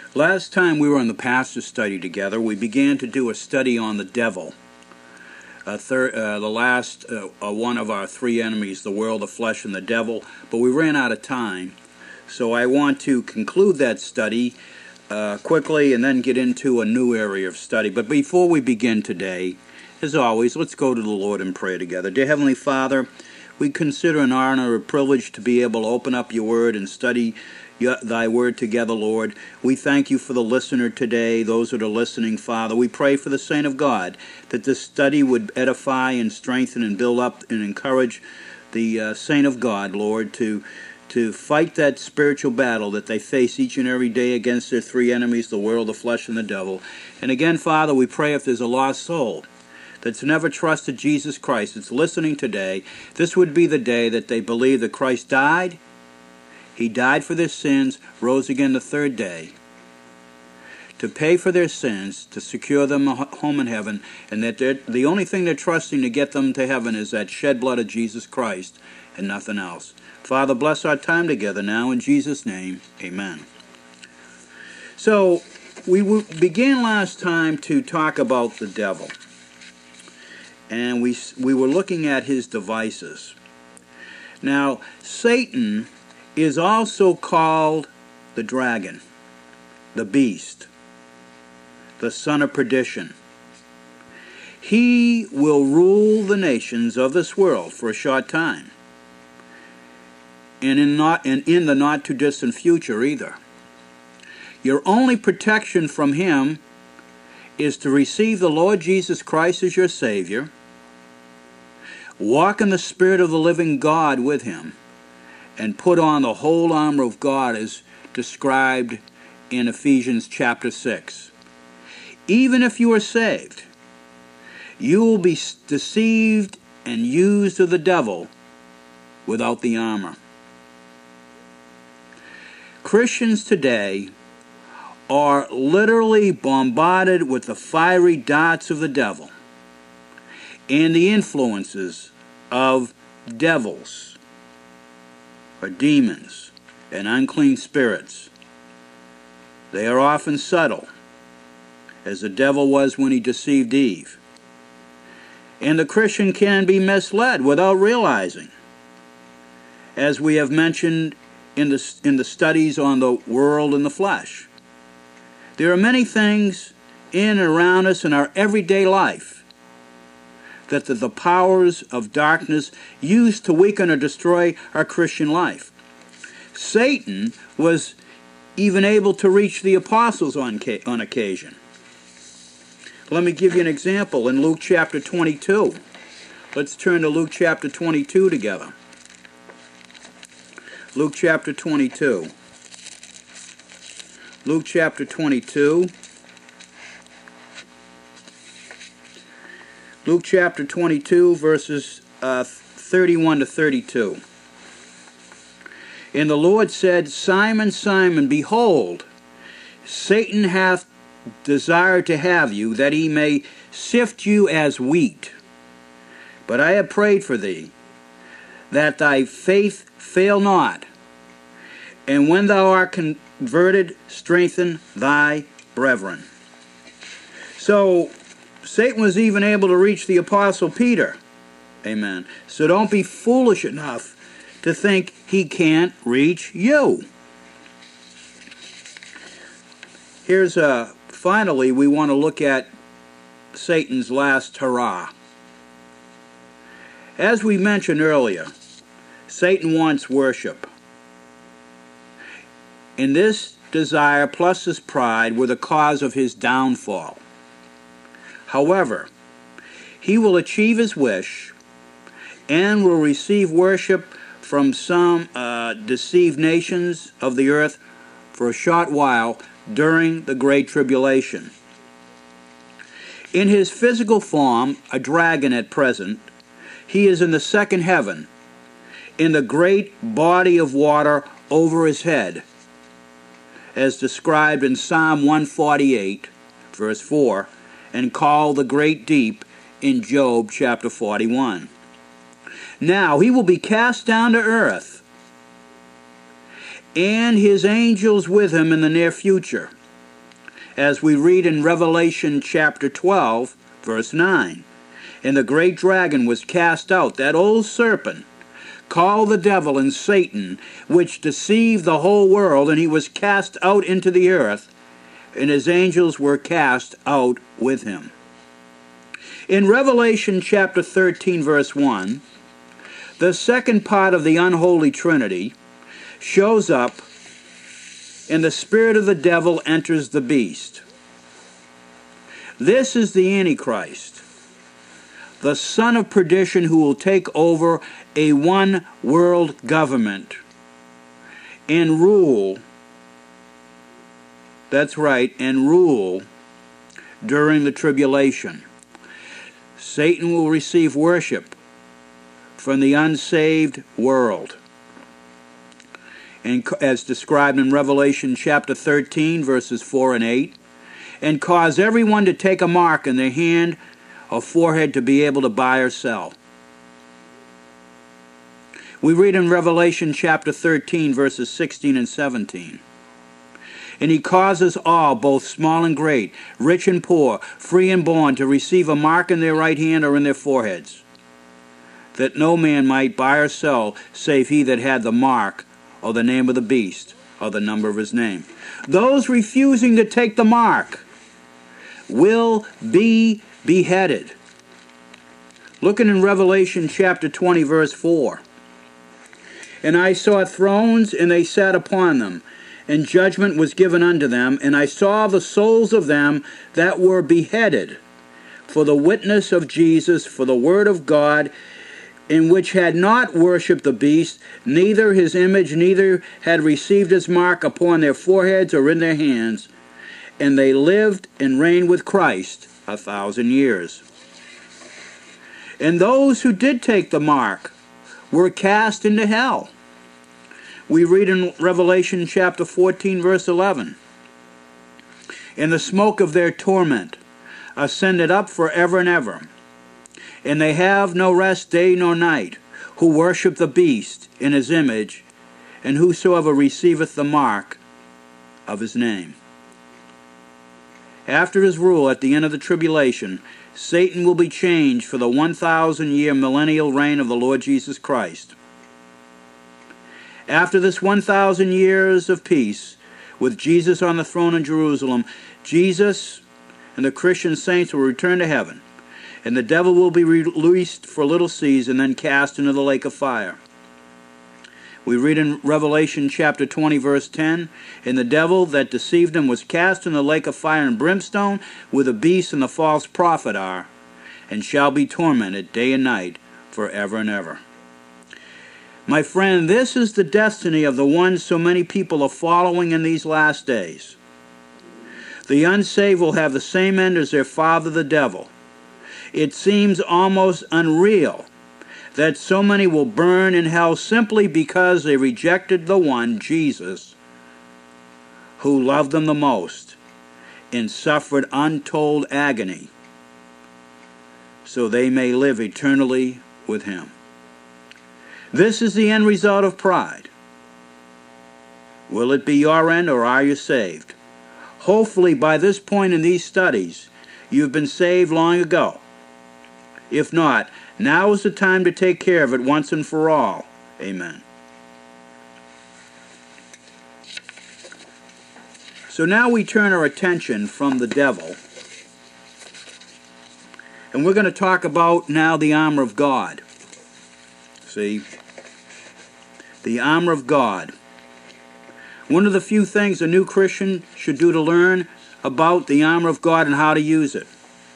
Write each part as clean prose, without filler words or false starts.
Last time we were on the pastor study together, we began to do a study on the devil. The last one of our three enemies, the world, the flesh, and the devil, but we ran out of time. So I want to conclude that study quickly and then get into a new area of study. But before we begin today, as always, let's go to the Lord in prayer together. Dear Heavenly Father, we consider an honor, a privilege to be able to open up your word and study thy word together, Lord. We thank you for the listener today, those that are listening, Father. We pray for the saint of God, that this study would edify and strengthen and build up and encourage the saint of God, Lord, to fight that spiritual battle that they face each and every day against their three enemies, the world, the flesh, and the devil. And again, Father, we pray if there's a lost soul that's never trusted Jesus Christ, that's listening today, this would be the day that they believe that Christ died. He died for their sins, rose again the third day, to pay for their sins, to secure them a home in heaven, and that the only thing they're trusting to get them to heaven is that shed blood of Jesus Christ and nothing else. Father, bless our time together now in Jesus' name, amen. So, we began last time to talk about the devil, and we were looking at his devices. Now, Satan is also called the dragon, the beast, the son of perdition. He will rule the nations of this world for a short time, and in the not too distant future either. Your only protection from him is to receive the Lord Jesus Christ as your Savior, walk in the Spirit of the living God with him, and put on the whole armor of God as described in Ephesians chapter 6. Even if you are saved, you will be deceived and used of the devil without the armor. Christians today are literally bombarded with the fiery darts of the devil and the influences of devils, or demons, and unclean spirits. They are often subtle, as the devil was when he deceived Eve. And the Christian can be misled without realizing, as we have mentioned in the studies on the world and the flesh. There are many things in and around us in our everyday life that the powers of darkness use to weaken or destroy our Christian life. Satan was even able to reach the apostles on occasion. Let me give you an example in Luke chapter 22. Let's turn to Luke chapter 22 together. Luke chapter 22. Luke chapter 22. Luke chapter 22, verses 31 to 32. And the Lord said, Simon, Simon, behold, Satan hath desired to have you, that he may sift you as wheat. But I have prayed for thee, that thy faith fail not. And when thou art converted, strengthen thy brethren. So, Satan was even able to reach the Apostle Peter. Amen. So don't be foolish enough to think he can't reach you. Here's finally, we want to look at Satan's last hurrah. As we mentioned earlier, Satan wants worship. And this desire plus his pride were the cause of his downfall. However, he will achieve his wish and will receive worship from some deceived nations of the earth for a short while during the Great Tribulation. In his physical form, a dragon at present, he is in the second heaven, in the great body of water over his head, as described in Psalm 148, verse 4, and called the great deep in Job chapter 41. Now he will be cast down to earth, and his angels with him in the near future. as we read in Revelation chapter 12, verse 9. And the great dragon was cast out, that old serpent, called the devil and Satan, which deceived the whole world, and he was cast out into the earth, and his angels were cast out with him. In Revelation chapter 13, verse 1, the second part of the unholy Trinity shows up, and the spirit of the devil enters the beast. This is the Antichrist, the son of perdition, who will take over a one-world government and rule, that's right, and rule during the tribulation. Satan will receive worship from the unsaved world, and as described in Revelation chapter 13, verses 4 and 8, and cause everyone to take a mark in their hand or forehead to be able to buy or sell. We read in Revelation chapter 13, verses 16 and 17. And he causes all, both small and great, rich and poor, free and bond, to receive a mark in their right hand or in their foreheads, that no man might buy or sell, save he that had the mark, or the name of the beast, or the number of his name. Those refusing to take the mark will be beheaded. Looking in Revelation chapter 20, verse 4. And I saw thrones, and they sat upon them, and judgment was given unto them, and I saw the souls of them that were beheaded for the witness of Jesus, for the word of God, in which had not worshipped the beast, neither his image, neither had received his mark upon their foreheads or in their hands. And they lived and reigned with Christ 1,000 years. And those who did take the mark were cast into hell. We read in Revelation chapter 14, verse 11. And the smoke of their torment ascended up forever and ever. And they have no rest day nor night, who worship the beast in his image, and whosoever receiveth the mark of his name. After his rule at the end of the tribulation, Satan will be changed for the 1,000-year millennial reign of the Lord Jesus Christ. After this 1,000 years of peace, with Jesus on the throne in Jerusalem, Jesus and the Christian saints will return to heaven, and the devil will be released for a little season, then cast into the lake of fire. We read in Revelation chapter 20, verse 10, And the devil that deceived him was cast in the lake of fire and brimstone, where the beast and the false prophet are, and shall be tormented day and night forever and ever. My friend, this is the destiny of the ones so many people are following in these last days. The unsaved will have the same end as their father, the devil. It seems almost unreal that so many will burn in hell simply because they rejected the one, Jesus, who loved them the most and suffered untold agony so they may live eternally with him. This is the end result of pride. Will it be your end, or are you saved? Hopefully by this point in these studies, you've been saved long ago. If not, now is the time to take care of it once and for all. Amen. So now we turn our attention from the devil, and we're going to talk about now the armor of God. See? The armor of God. One of the few things a new Christian should do to learn about the armor of God and how to use it.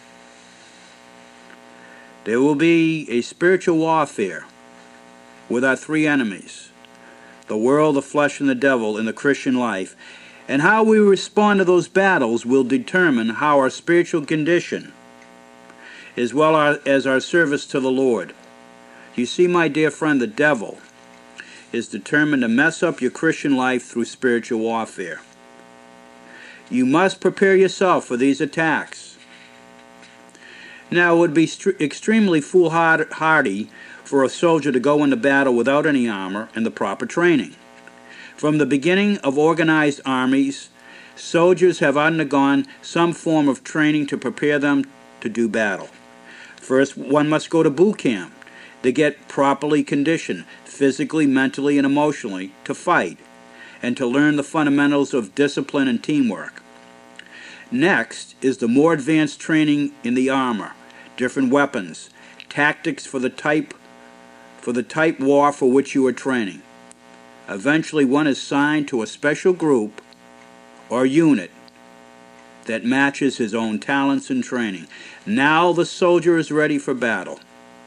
There will be a spiritual warfare with our three enemies, the world, the flesh, and the devil in the Christian life. And how we respond to those battles will determine how our spiritual condition, as well as our service to the Lord. You see, my dear friend, the devil is determined to mess up your Christian life through spiritual warfare. You must prepare yourself for these attacks. Now, it would be extremely foolhardy for a soldier to go into battle without any armor and the proper training. From the beginning of organized armies Soldiers have undergone some form of training to prepare them to do battle. First, one must go to boot camp to get properly conditioned, physically, mentally, and emotionally, to fight, and to learn the fundamentals of discipline and teamwork. Next is the more advanced training in the armor, different weapons, tactics for the type war for which you are training. Eventually, one is signed to a special group or unit that matches his own talents and training. Now the soldier is ready for battle.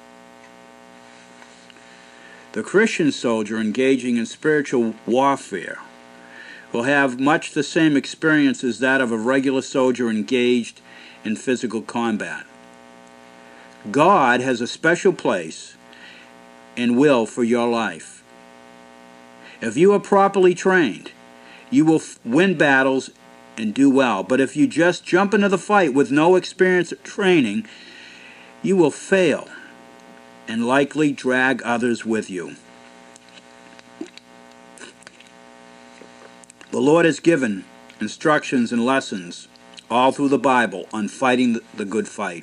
The Christian soldier engaging in spiritual warfare will have much the same experience as that of a regular soldier engaged in physical combat. God has a special place and will for your life. If you are properly trained, you will win battles and do well. But if you just jump into the fight with no experience or training, you will fail and likely drag others with you. The Lord has given instructions and lessons all through the Bible on fighting the good fight.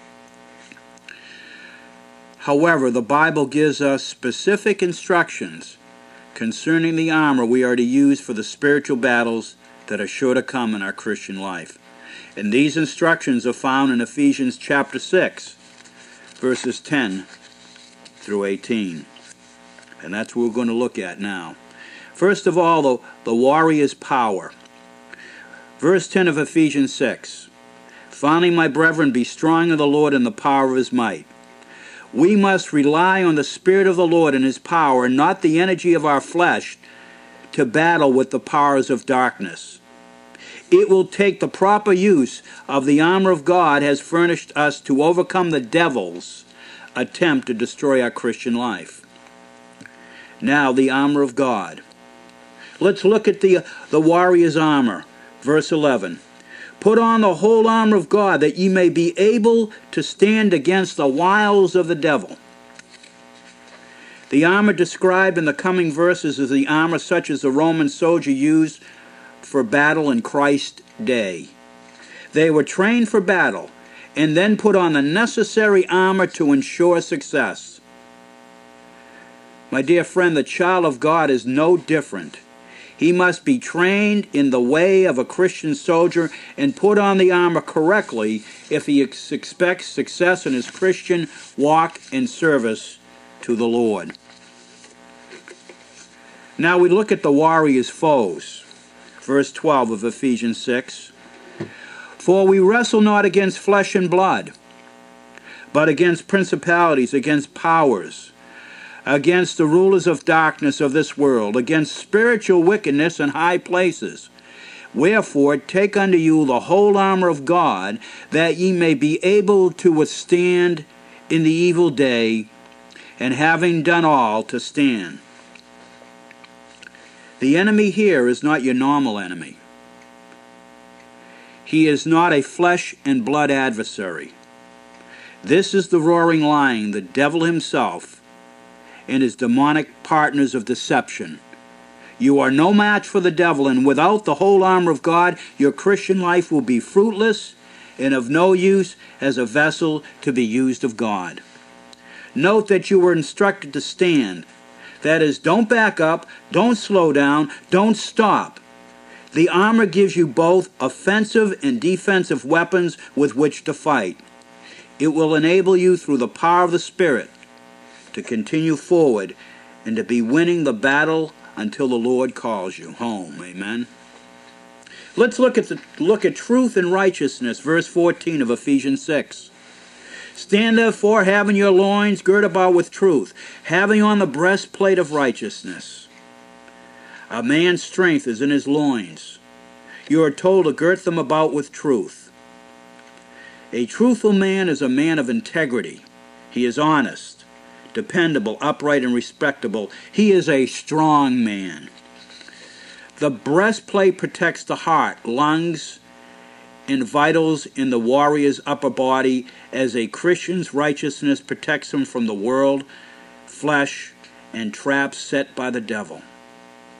However, the Bible gives us specific instructions concerning the armor we are to use for the spiritual battles that are sure to come in our Christian life. And these instructions are found in Ephesians chapter 6, verses 10 through 18. And that's what we're going to look at now. First of all, the warrior's power. Verse 10 of Ephesians 6. Finally, my brethren, be strong in the Lord and the power of his might. We must rely on the Spirit of the Lord and his power, and not the energy of our flesh, to battle with the powers of darkness. It will take the proper use of the armor of God has furnished us to overcome the devil's attempt to destroy our Christian life. Now, the armor of God. Let's look at the warrior's armor. Verse 11. Put on the whole armor of God, that ye may be able to stand against the wiles of the devil. The armor described in the coming verses is the armor such as the Roman soldier used for battle in Christ's day. They were trained for battle and then put on the necessary armor to ensure success. My dear friend, the child of God is no different. He must be trained in the way of a Christian soldier and put on the armor correctly if he expects success in his Christian walk and service to the Lord. Now we look at the warrior's foes. Verse 12 of Ephesians 6. For we wrestle not against flesh and blood, but against principalities, against powers, against the rulers of darkness of this world, against spiritual wickedness in high places. Wherefore, take unto you the whole armor of God, that ye may be able to withstand in the evil day, and having done all, to stand. The enemy here is not your normal enemy. He is not a flesh and blood adversary. This is the roaring lion, the devil himself, and his demonic partners of deception. You are no match for the devil, and without the whole armor of God, your Christian life will be fruitless and of no use as a vessel to be used of God. Note that you were instructed to stand. That is, don't back up, don't slow down, don't stop. The armor gives you both offensive and defensive weapons with which to fight. It will enable you through the power of the Spirit to continue forward and to be winning the battle until the Lord calls you home. Amen. Let's look at truth and righteousness, verse 14 of Ephesians 6. Stand therefore, having your loins girt about with truth, having on the breastplate of righteousness. A man's strength is in his loins. You are told to girt them about with truth. A truthful man is a man of integrity. He is honest, dependable, upright, and respectable. He is a strong man. The breastplate protects the heart, lungs, and vitals in the warrior's upper body, as a Christian's righteousness protects him from the world, flesh, and traps set by the devil.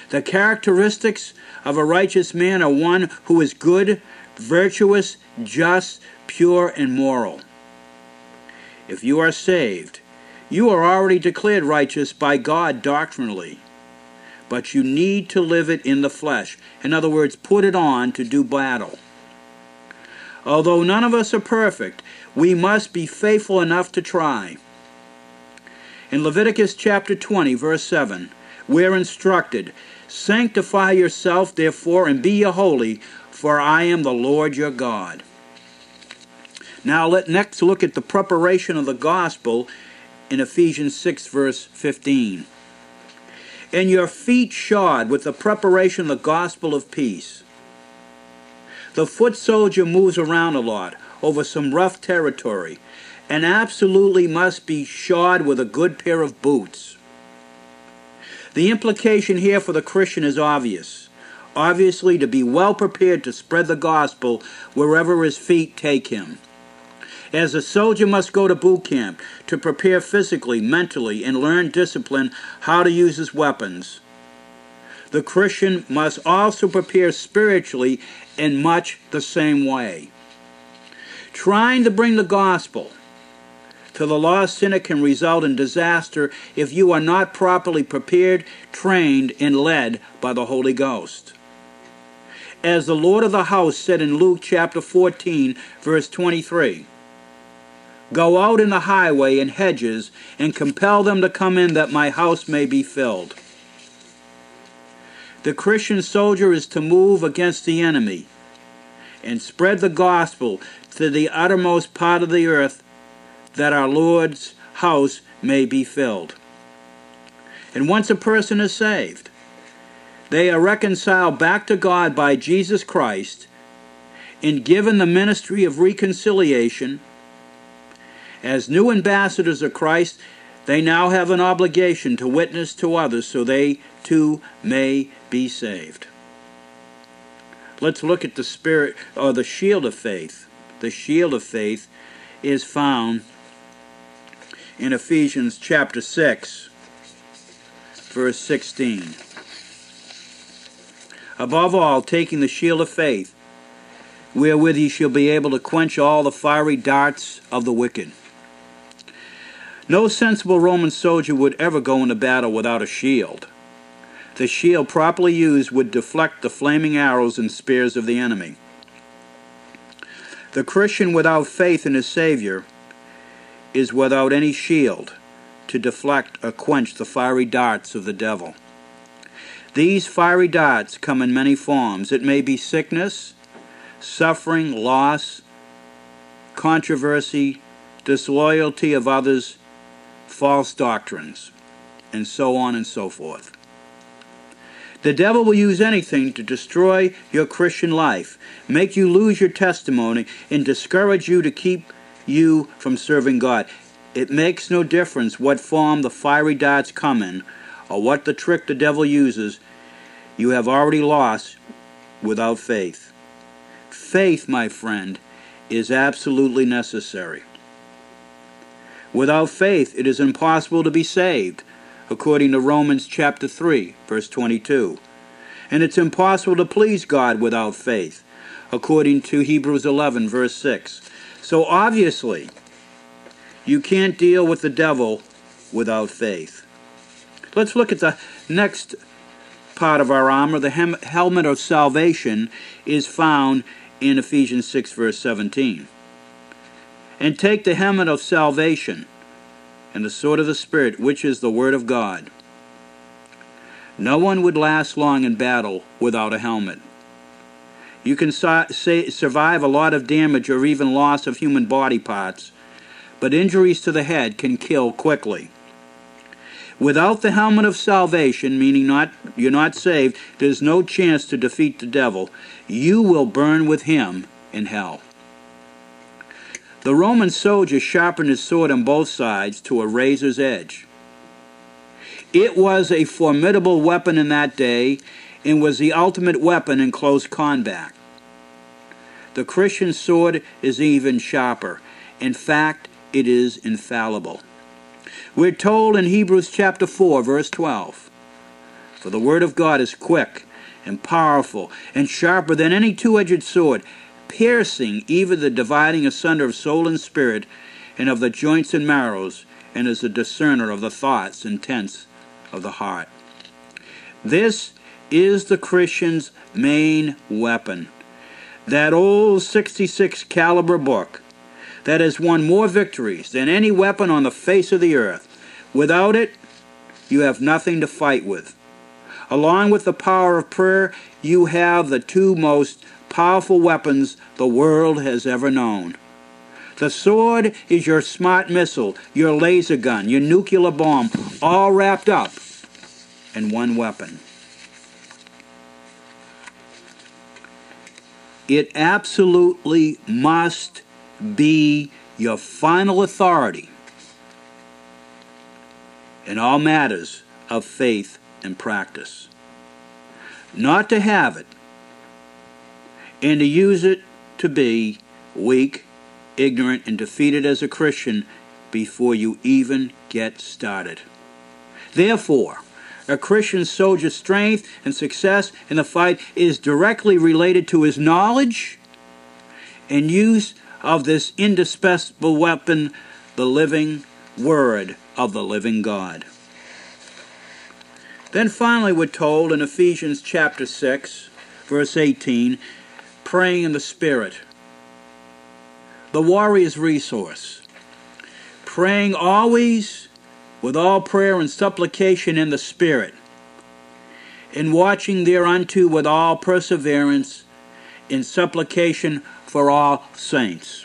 The characteristics of a righteous man are one who is good, virtuous, just, pure, and moral. If you are saved, you are already declared righteous by God doctrinally, but you need to live it in the flesh. In other words, put it on to do battle. Although none of us are perfect, we must be faithful enough to try. In Leviticus chapter 20, verse 7, we're instructed, "Sanctify yourself, therefore, and be ye holy, for I am the Lord your God." Now let's next look at the preparation of the gospel in Ephesians 6, verse 15. "And your feet shod with the preparation of the gospel of peace." The foot soldier moves around a lot over some rough territory and absolutely must be shod with a good pair of boots. The implication here for the Christian is obvious. Obviously, to be well prepared to spread the gospel wherever his feet take him. As a soldier must go to boot camp to prepare physically, mentally, and learn discipline how to use his weapons, the Christian must also prepare spiritually in much the same way. Trying to bring the gospel to the lost sinner can result in disaster if you are not properly prepared, trained, and led by the Holy Ghost. As the Lord of the house said in Luke chapter 14, verse 23, "Go out in the highway and hedges, and compel them to come in, that my house may be filled." The Christian soldier is to move against the enemy and spread the gospel to the uttermost part of the earth, that our Lord's house may be filled. And once a person is saved, they are reconciled back to God by Jesus Christ and given the ministry of reconciliation. As new ambassadors of Christ, they now have an obligation to witness to others so they too may be saved. Let's look at the spirit, or the shield of faith. The shield of faith is found in Ephesians chapter 6, verse 16. "Above all, taking the shield of faith, wherewith ye shall be able to quench all the fiery darts of the wicked." No sensible Roman soldier would ever go into battle without a shield. The shield properly used would deflect the flaming arrows and spears of the enemy. The Christian without faith in his Savior is without any shield to deflect or quench the fiery darts of the devil. These fiery darts come in many forms. It may be sickness, suffering, loss, controversy, disloyalty of others, false doctrines, and so on and so forth. The devil will use anything to destroy your Christian life, make you lose your testimony, and discourage you to keep you from serving God. It makes no difference what form the fiery darts come in or what the trick the devil uses. You have already lost without faith. Faith, my friend, is absolutely necessary. Without faith, it is impossible to be saved, according to Romans chapter 3, verse 22. And it's impossible to please God without faith, according to Hebrews 11, verse 6. So obviously, you can't deal with the devil without faith. Let's look at the next part of our armor. The helmet of salvation is found in Ephesians 6, verse 17. "And take the helmet of salvation and the sword of the Spirit, which is the Word of God." No one would last long in battle without a helmet. You can survive a lot of damage or even loss of human body parts, but injuries to the head can kill quickly. Without the helmet of salvation, meaning you're not saved, there's no chance to defeat the devil. You will burn with him in hell. The Roman soldier sharpened his sword on both sides to a razor's edge. It was a formidable weapon in that day and was the ultimate weapon in close combat. The Christian sword is even sharper. In fact, it is infallible. We're told in Hebrews chapter 4, verse 12, For the word of God is quick and powerful and sharper than any two-edged sword, piercing even the dividing asunder of soul and spirit, and of the joints and marrows, and is a discerner of the thoughts and intents of the heart. This is the Christian's main weapon. That old 66 caliber book that has won more victories than any weapon on the face of the earth. Without it, you have nothing to fight with. Along with the power of prayer, you have the two most powerful weapons the world has ever known. The sword is your smart missile, your laser gun, your nuclear bomb, all wrapped up in one weapon. It absolutely must be your final authority in all matters of faith and practice. Not to have it and to use it to be weak, ignorant, and defeated as a Christian before you even get started. Therefore, a Christian soldier's strength and success in the fight is directly related to his knowledge and use of this indispensable weapon, the living Word of the living God. Then finally we're told in Ephesians chapter 6, verse 18, praying in the Spirit. The warrior's resource. Praying always with all prayer and supplication in the Spirit, and watching thereunto with all perseverance in supplication for all saints.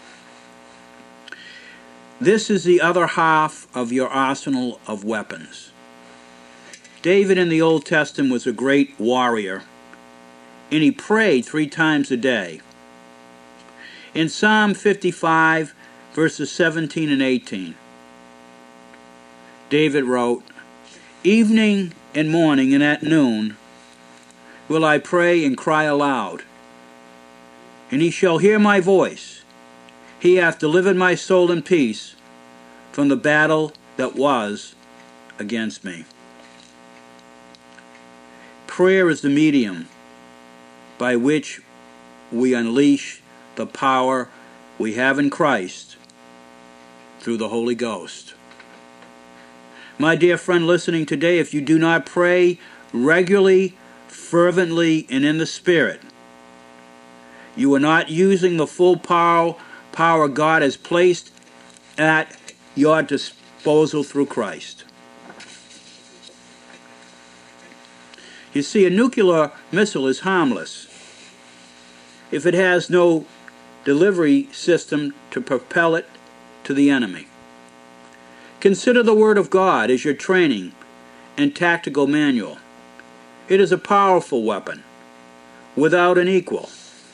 This is the other half of your arsenal of weapons. David in the Old Testament was a great warrior, and he prayed 3 times a day. In Psalm 55, verses 17 and 18, David wrote, "Evening and morning and at noon will I pray and cry aloud, and he shall hear my voice. He hath delivered my soul in peace from the battle that was against me." Prayer is the medium by which we unleash the power we have in Christ through the Holy Ghost. My dear friend listening today, if you do not pray regularly, fervently, and in the Spirit, you are not using the full power God has placed at your disposal through Christ. You see, a nuclear missile is harmless if it has no delivery system to propel it to the enemy. Consider the Word of God as your training and tactical manual. It is a powerful weapon, without an equal.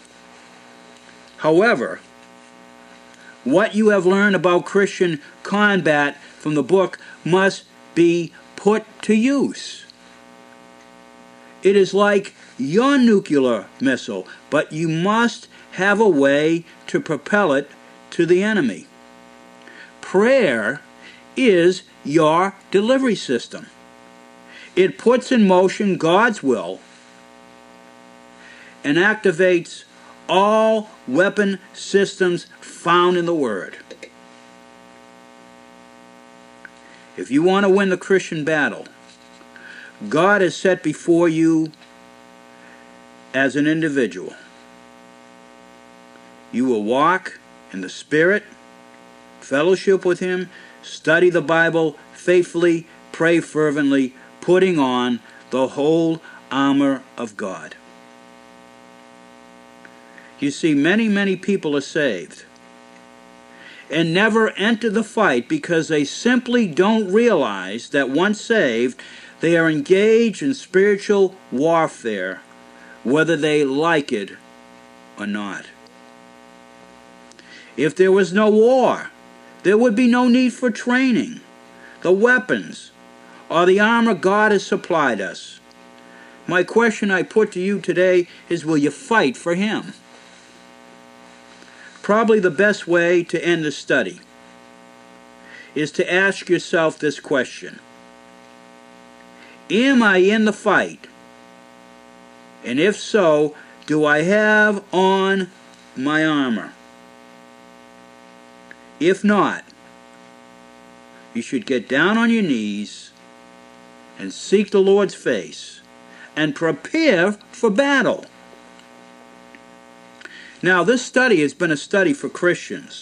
However, what you have learned about Christian combat from the book must be put to use. It is like your nuclear missile, but you must have a way to propel it to the enemy. Prayer is your delivery system. It puts in motion God's will and activates all weapon systems found in the Word. If you want to win the Christian battle, God has set before you as an individual. You will walk in the Spirit, fellowship with Him, study the Bible faithfully, pray fervently, putting on the whole armor of God. You see, many people are saved and never enter the fight because they simply don't realize that once saved, they are engaged in spiritual warfare, whether they like it or not. If there was no war, there would be no need for training, the weapons, or the armor God has supplied us. My question I put to you today is, will you fight for Him? Probably the best way to end the study is to ask yourself this question. Am I in the fight? And if so, do I have on my armor? If not, you should get down on your knees and seek the Lord's face and prepare for battle. Now, this study has been a study for Christians.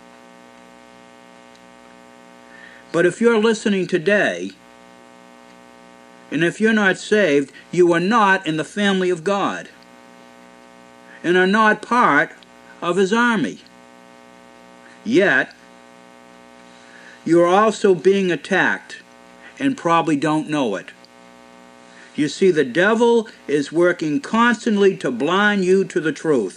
But if you're listening today, and if you're not saved, you are not in the family of God and are not part of His army. Yet, you are also being attacked and probably don't know it. You see, the devil is working constantly to blind you to the truth.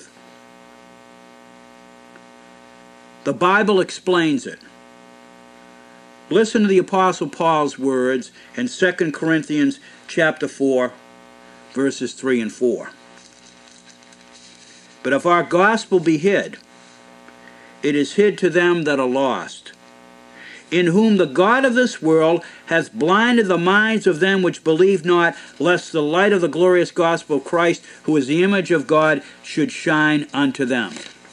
The Bible explains it. Listen to the Apostle Paul's words in 2 Corinthians chapter 4, verses 3 and 4. But if our gospel be hid, it is hid to them that are lost, in whom the God of this world hath blinded the minds of them which believe not, lest the light of the glorious gospel of Christ, who is the image of God, should shine unto them.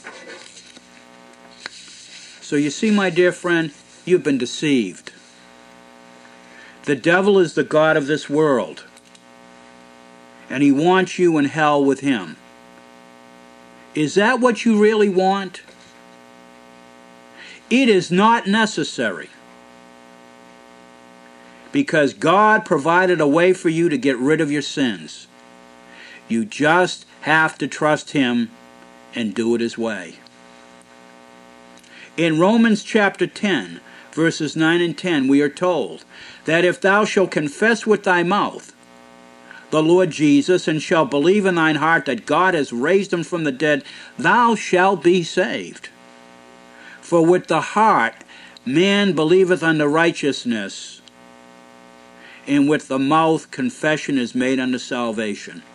So you see, my dear friend, you've been deceived. The devil is the god of this world, and he wants you in hell with him. Is that what you really want? It is not necessary, because God provided a way for you to get rid of your sins. You just have to trust Him and do it His way. In Romans chapter 10, verses 9 and 10, we are told that if thou shalt confess with thy mouth the Lord Jesus, and shalt believe in thine heart that God has raised him from the dead, thou shalt be saved. For with the heart man believeth unto righteousness, and with the mouth confession is made unto salvation.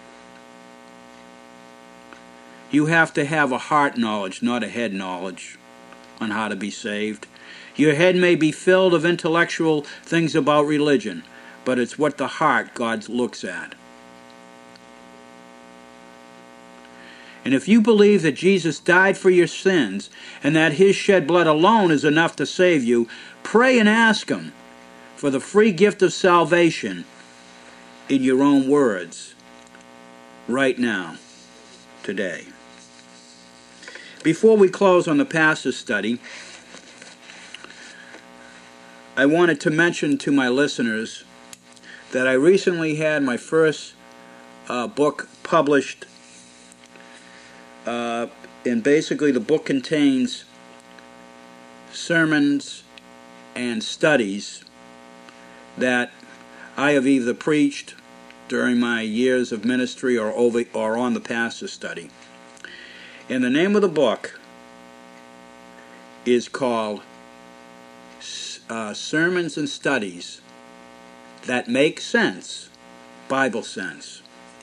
You have to have a heart knowledge, not a head knowledge, on how to be saved. Your head may be filled of intellectual things about religion, but it's what the heart God looks at. And if you believe that Jesus died for your sins and that His shed blood alone is enough to save you, pray and ask Him for the free gift of salvation in your own words right now, today. Before we close on the pastor's study, I wanted to mention to my listeners that I recently had my first book published, and basically the book contains sermons and studies that I have either preached during my years of ministry or on the pastor's study. And the name of the book is called Sermons and Studies That Make Sense, Bible Sense.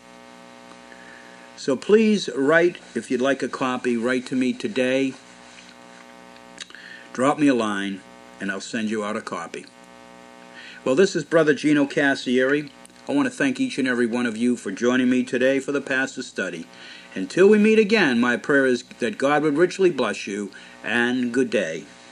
So please write, if you'd like a copy, write to me today. Drop me a line, and I'll send you out a copy. Well, this is Brother Gino Cassieri. I want to thank each and every one of you for joining me today for the pastor's study. Until we meet again, my prayer is that God would richly bless you, and good day.